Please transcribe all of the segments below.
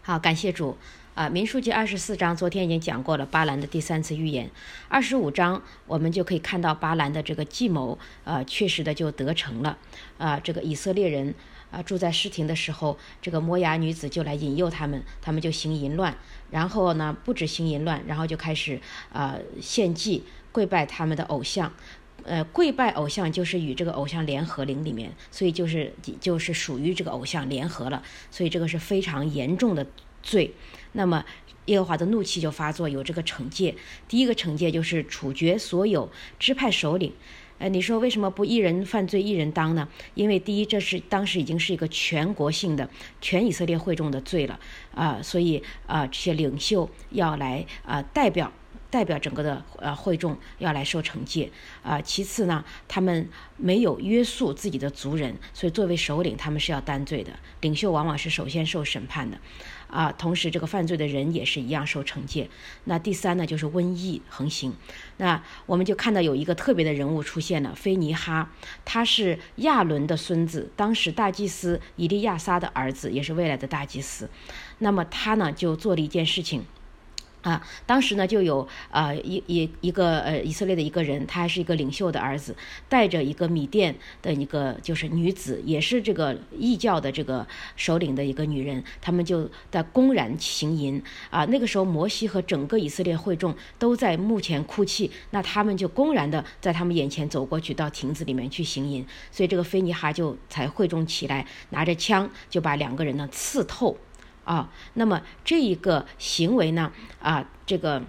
好，感谢主。民数记24章昨天已经讲过了巴兰的第3次预言。25章我们就可以看到巴兰的这个计谋，确实的就得成了。这个以色列人住在示廷的时候，这个摩押女子就来引诱他们，他们就行淫乱，然后呢不止行淫乱，然后就开始献祭，跪拜他们的偶像。跪拜偶像就是与这个偶像联合灵里面，所以就是属于这个偶像联合了，所以这个是非常严重的罪。那么耶和华的怒气就发作，有这个惩戒。第一个惩戒就是处决所有支派首领。你说为什么不一人犯罪一人当呢？因为第一，这是当时已经是一个全国性的全以色列会众的罪了所以这些领袖要来代表整个的会众要来受惩戒其次呢，他们没有约束自己的族人，所以作为首领他们是要担罪的。领袖往往是首先受审判的同时这个犯罪的人也是一样受惩戒。那第三呢，就是瘟疫横行。那我们就看到有一个特别的人物出现了，菲尼哈，他是亚伦的孙子，当时大祭司以利亚撒的儿子，也是未来的大祭司。那么他呢就做了一件事情当时呢就有一个以色列的一个人，他还是一个领袖的儿子，带着一个米甸的一个就是女子，也是这个异教的这个首领的一个女人，他们就在公然行淫那个时候摩西和整个以色列会众都在幕前哭泣，那他们就公然的在他们眼前走过去，到亭子里面去行淫，所以这个菲尼哈就才会众起来，拿着枪就把两个人呢刺透那么这一个行为呢这个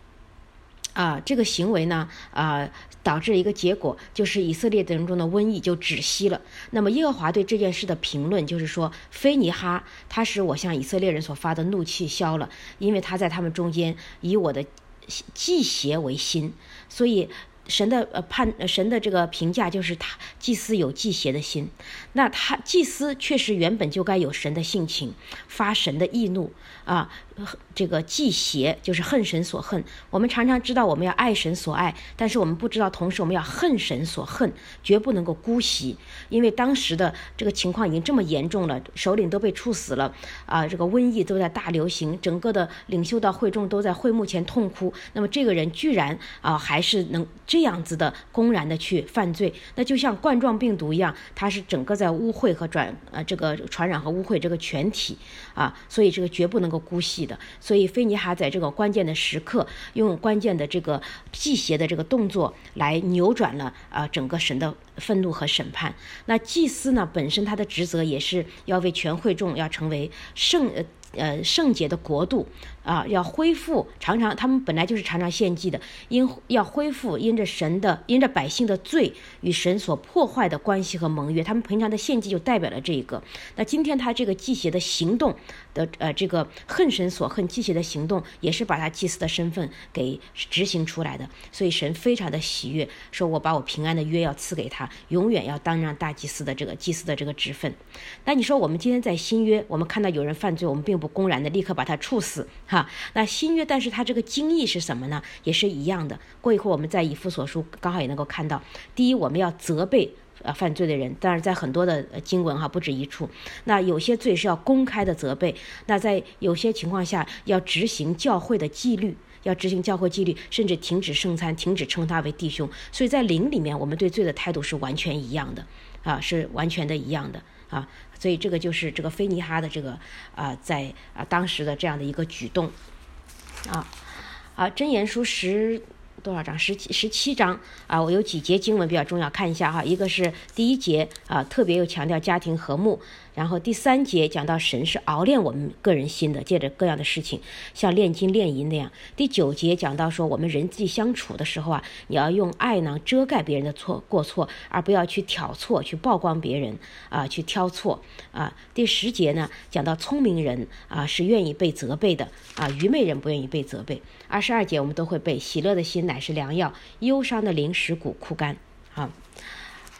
行为呢导致一个结果，就是以色列人中的瘟疫就止息了。那么耶和华对这件事的评论就是说，菲尼哈他使我向以色列人所发的怒气消了，因为他在他们中间以我的祭邪为心。所以神的这个评价就是他祭司有祭邪的心。那他祭司确实原本就该有神的性情，发神的义怒这个祭邪就是恨神所恨。我们常常知道我们要爱神所爱，但是我们不知道同时我们要恨神所恨，绝不能够姑息。因为当时的这个情况已经这么严重了，首领都被处死了这个瘟疫都在大流行，整个的领袖到会众都在会幕前痛哭。那么这个人居然还是能这样子的公然的去犯罪，那就像冠状病毒一样，它是整个在污秽和这个传染和污秽这个全体所以这个绝不能够姑息的。所以菲尼哈在这个关键的时刻，用关键的这个祭邪的这个动作来扭转了整个神的愤怒和审判。那祭司呢本身他的职责也是要为全会众要成为圣洁的国度要恢复他们本来就是常常献祭的，要恢复因着百姓的罪与神所破坏的关系和盟约，他们平常的献祭就代表了这个。那今天他这个祭邪的行动的这个恨神所恨祭邪的行动，也是把他祭司的身份给执行出来的。所以神非常的喜悦，说我把我平安的约要赐给他，永远要担任大祭司的这个祭司的这个职分。那你说我们今天在新约，我们看到有人犯罪，我们并不公然的立刻把他处死那新约但是他这个经义是什么呢？也是一样的。过一会儿我们在以弗所书刚好也能够看到，第一我们要责备犯罪的人，当然在很多的经文不止一处。那有些罪是要公开的责备，那在有些情况下要执行教会的纪律，甚至停止圣餐，停止称他为弟兄。所以在灵里面我们对罪的态度是完全一样的是完全的一样的所以这个就是这个菲尼哈的这个在当时的这样的一个举动箴言书多少章？17章我有几节经文比较重要，看一下一个是第1节特别又强调家庭和睦，然后第3节讲到神是熬炼我们个人心的，借着各样的事情像炼金炼银那样。第9节讲到说我们人际相处的时候你要用爱呢遮盖别人的过错，而不要去挑错，去曝光别人去挑错第10节呢讲到聪明人是愿意被责备的愚昧人不愿意被责备。22节我们都会背，喜乐的心乃是良药，忧伤的灵使骨枯干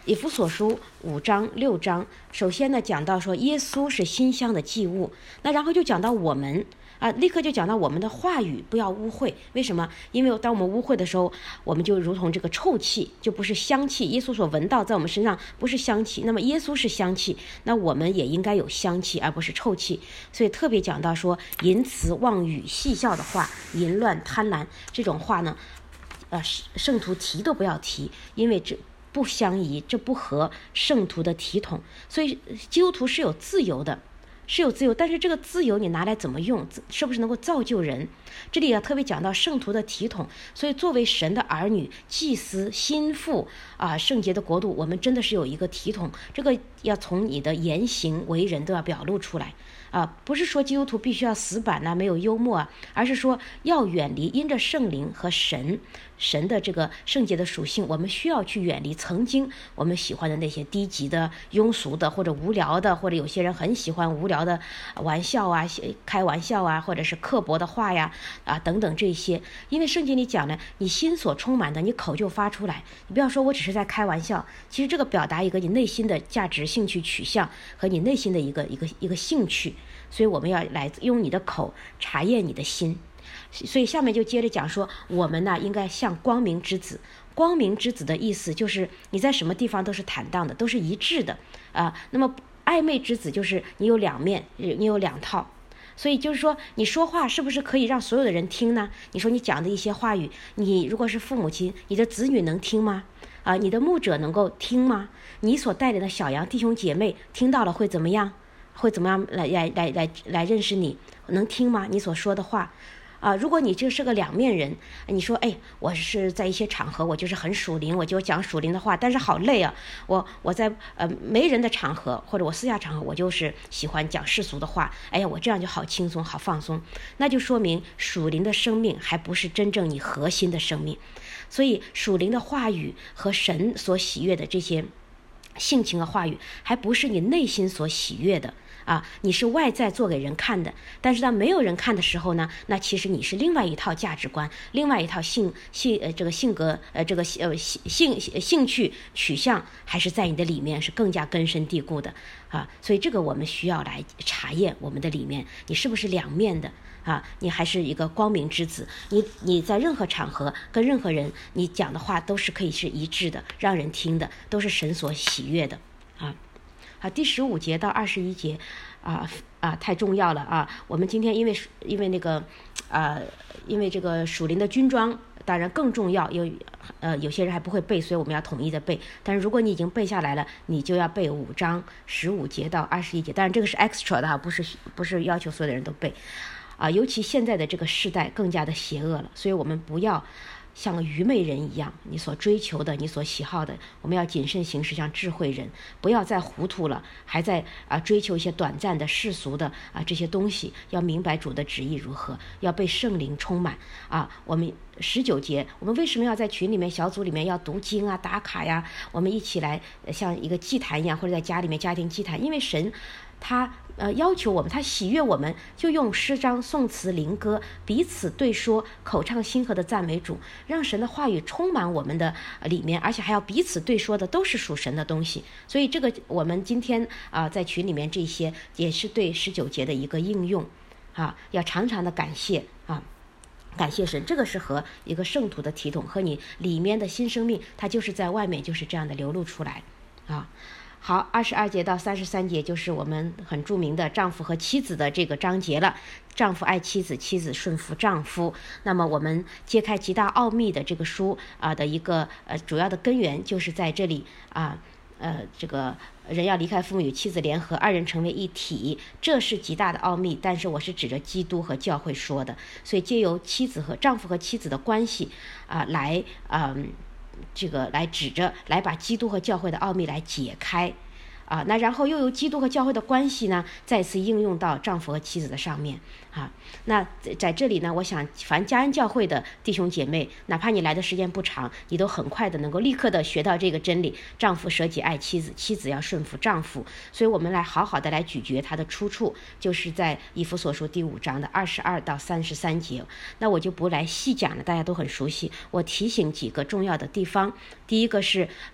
以弗所书5章6章，首先呢讲到说耶稣是馨香的祭物，那然后就讲到我们立刻就讲到我们的话语不要污秽。为什么？因为当我们污秽的时候，我们就如同这个臭气，就不是香气。耶稣所闻到在我们身上不是香气，那么耶稣是香气，那我们也应该有香气，而不是臭气。所以特别讲到说淫词妄语戏笑的话，淫乱贪婪这种话呢，圣徒提都不要提，因为这不相宜，这不合圣徒的体统。所以基督徒是有自由的，是有自由，但是这个自由你拿来怎么用，是不是能够造就人？这里要特别讲到圣徒的体统。所以作为神的儿女、祭司、心腹圣洁的国度，我们真的是有一个体统，这个要从你的言行为人都要表露出来不是说基督徒必须要死板没有幽默而是说要远离因着圣灵和神的这个圣洁的属性，我们需要去远离曾经我们喜欢的那些低级的、庸俗的或者无聊的，或者有些人很喜欢无聊的玩笑开玩笑或者是刻薄的话等等这些。因为圣经里讲呢，你心所充满的，你口就发出来。你不要说我只是在开玩笑，其实这个表达一个你内心的价值、兴趣取向和你内心的一个兴趣。所以我们要来用你的口查验你的心。所以下面就接着讲说，我们呢应该像光明之子。光明之子的意思就是你在什么地方都是坦荡的，都是一致的那么暧昧之子就是你有两面，你有两套。所以就是说你说话是不是可以让所有的人听呢？你说你讲的一些话语，你如果是父母亲，你的子女能听吗？你的牧者能够听吗？你所带领的小羊弟兄姐妹听到了会怎么样？会怎么样来认识你？能听吗？你所说的话如果你就是个两面人，你说我是在一些场合我就是很属灵，我就讲属灵的话，但是好累我在没人的场合或者我私下场合，我就是喜欢讲世俗的话，我这样就好轻松好放松，那就说明属灵的生命还不是真正你核心的生命。所以属灵的话语和神所喜悦的这些性情的话语，还不是你内心所喜悦的你是外在做给人看的，但是当没有人看的时候呢，那其实你是另外一套价值观，另外一套这个性格这个兴趣取向还是在你的里面是更加根深蒂固的所以这个我们需要来查验我们的里面，你是不是两面的你还是一个光明之子，你在任何场合跟任何人你讲的话都是可以是一致的，让人听的，都是神所喜悦的第15节到21节太重要了我们今天因为那个因为这个属灵的军装当然更重要，有些人还不会背，所以我们要统一的背。但是如果你已经背下来了，你就要背5章15节到21节。当然这个是 extra 的不是要求所有的人都背尤其现在的这个世代更加的邪恶了，所以我们不要像愚昧人一样，你所追求的，你所喜好的，我们要谨慎行事，像智慧人，不要再糊涂了，还在追求一些短暂的世俗的这些东西，要明白主的旨意如何，要被圣灵充满我们19节，我们为什么要在群里面小组里面要读经打卡我们一起来像一个祭坛一样，或者在家里面家庭祭坛，因为神他要求我们，他喜悦我们，就用诗章、颂词、灵歌彼此对说，口唱心和的赞美主，让神的话语充满我们的里面，而且还要彼此对说的都是属神的东西。所以这个我们今天在群里面这些也是对19节的一个应用要常常的感谢感谢神，这个是和一个圣徒的体统，和你里面的新生命，它就是在外面就是这样的流露出来好，22节到33节就是我们很著名的丈夫和妻子的这个章节了。丈夫爱妻子，妻子顺服丈夫。那么我们揭开极大奥秘的这个书的一个主要的根源就是在这里这个人要离开父母与妻子联合，二人成为一体，这是极大的奥秘。但是我是指着基督和教会说的，所以借由丈夫和妻子的关系来这个来指着来把基督和教会的奥秘来解开那然后又由基督和教会的关系呢再次应用到丈夫和妻子的上面那在这里呢，我想凡嘉恩教会的弟兄姐妹，哪怕你来的时间不长，你都很快的能够立刻的学到这个真理，丈夫舍己爱妻子，妻子要顺服丈夫。所以我们来好好的来咀嚼它的出处，就是在以弗所书第5章的22到33节。那我就不来细讲了，大家都很熟悉，我提醒几个重要的地方。第一个是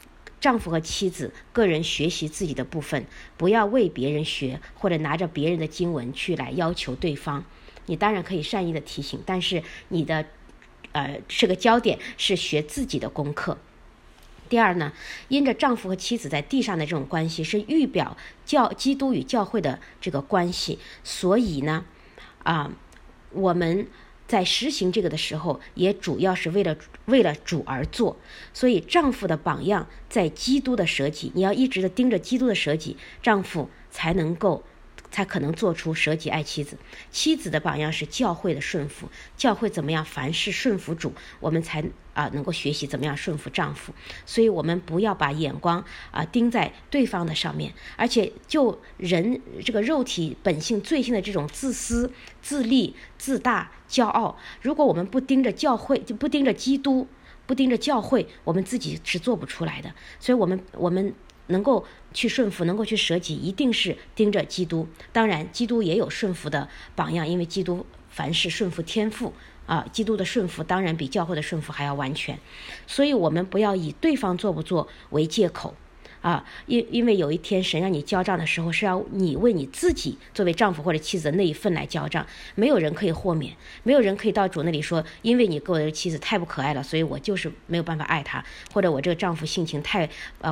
丈夫和妻子个人学习自己的部分，不要为别人学，或者拿着别人的经文去来要求对方。你当然可以善意的提醒，但是你的这个焦点是学自己的功课。第二呢，因着丈夫和妻子在地上的这种关系是预表基督与教会的这个关系，所以呢我们在实行这个的时候，也主要是为了主而做。所以丈夫的榜样在基督的舍己，你要一直的盯着基督的舍己，丈夫才可能做出舍己爱妻子。妻子的榜样是教会的顺服，教会怎么样凡事顺服主，我们才能够学习怎么样顺服丈夫。所以我们不要把眼光盯在对方的上面，而且就人这个肉体本性罪性的这种自私、自利、自大、骄傲，如果我们不盯着教会，就不盯着基督，不盯着教会，我们自己是做不出来的。所以我们能够去顺服，能够去舍己，一定是盯着基督。当然基督也有顺服的榜样，因为基督凡事顺服天父基督的顺服当然比教会的顺服还要完全。所以我们不要以对方做不做为借口因为有一天神让你交账的时候，是要你为你自己作为丈夫或者妻子的那一份来交账。没有人可以豁免，没有人可以到主那里说，因为你给我的妻子太不可爱了，所以我就是没有办法爱她，或者我这个丈夫性情太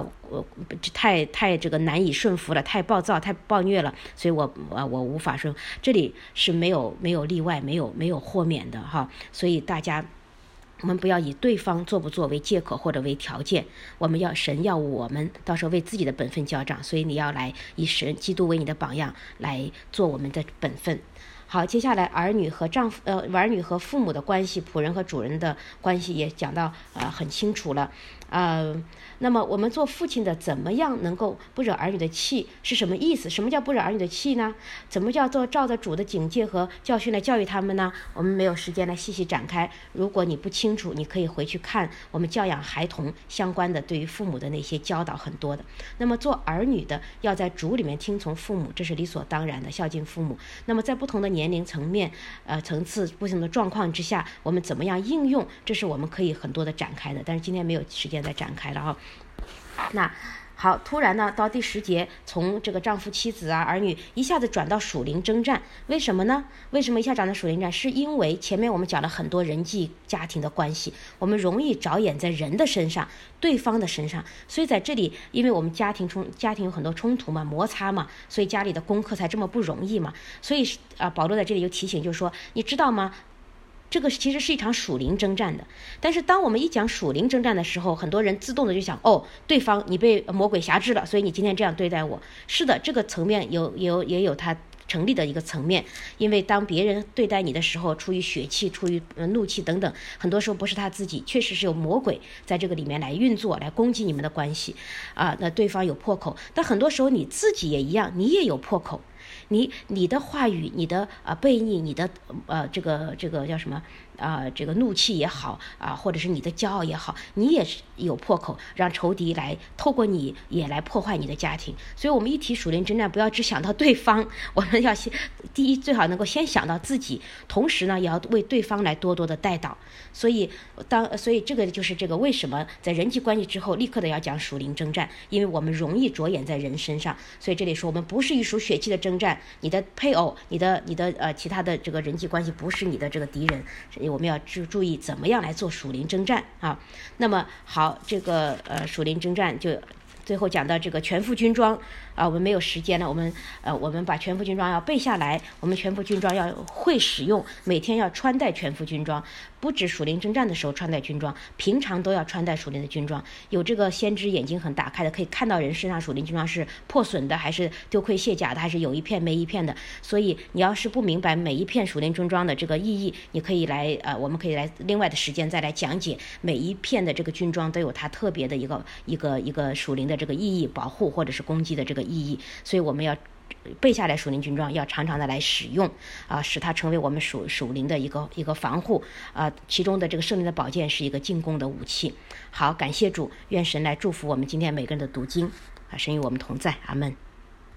这个难以顺服了，太暴躁太暴虐了，所以我无法顺服。这里是没有例外，没有豁免的所以我们不要以对方做不做为借口或者为条件，神要我们到时候为自己的本分交账，所以你要来以基督为你的榜样来做我们的本分。好，接下来儿女和父母的关系，仆人和主人的关系也讲到很清楚了。那么我们做父亲的怎么样能够不惹儿女的气是什么意思？什么叫不惹儿女的气呢？怎么叫做照着主的警戒和教训来教育他们呢？我们没有时间来细细展开，如果你不清楚，你可以回去看我们教养孩童相关的对于父母的那些教导，很多的。那么做儿女的要在主里面听从父母，这是理所当然的，孝敬父母。那么在不同的年龄层次不同的状况之下，我们怎么样应用，这是我们可以很多的展开的，但是今天没有时间再展开了那好，突然呢，到第10节，从这个丈夫、妻子儿女一下子转到属灵征战，为什么呢？为什么一下转到属灵战？是因为前面我们讲了很多人际家庭的关系，我们容易着眼在人的身上，对方的身上，所以在这里，因为我们家庭有很多冲突嘛，摩擦嘛，所以家里的功课才这么不容易嘛。所以保罗在这里就提醒，就是说，你知道吗？这个其实是一场属灵征战的，但是当我们一讲属灵征战的时候，很多人自动的就想，对方你被魔鬼辖制了，所以你今天这样对待我。是的，这个层面也有它成立的一个层面，因为当别人对待你的时候，出于血气，出于怒气等等，很多时候不是他自己，确实是有魔鬼在这个里面来运作，来攻击你们的关系那对方有破口，但很多时候你自己也一样，你也有破口。你的话语，你的悖逆，你的这个叫什么这个怒气也好或者是你的骄傲也好，你也是有破口，让仇敌来透过你也来破坏你的家庭。所以我们一提属灵征战，不要只想到对方，我们要第一最好能够先想到自己，同时呢也要为对方来多多的带导。所以这个就是这个为什么在人际关系之后立刻的要讲属灵征战，因为我们容易着眼在人身上。所以这里说我们不是一属血气的征战，你的配偶，你的其他的这个人际关系不是你的这个敌人，我们要注意怎么样来做属灵征战那么好，这个属灵征战就最后讲到这个全副军装我们没有时间了，我们把全副军装要背下来，我们全副军装要会使用，每天要穿戴全副军装，不止属灵征战的时候穿戴军装，平常都要穿戴属灵的军装。有这个先知眼睛很打开的，可以看到人身上属灵军装是破损的，还是丢盔卸甲的，还是有一片没一片的。所以你要是不明白每一片属灵军装的这个意义，你可以来我们可以来另外的时间再来讲解每一片的这个军装都有它特别的一个属灵的这个意义，保护或者是攻击的这个意义。所以我们要背下来属灵军装，要常常的来使用使它成为我们属灵的一个防护其中的这个圣灵的宝剑是一个进攻的武器。好，感谢主，愿神来祝福我们今天每个人的读经神与我们同在，阿们。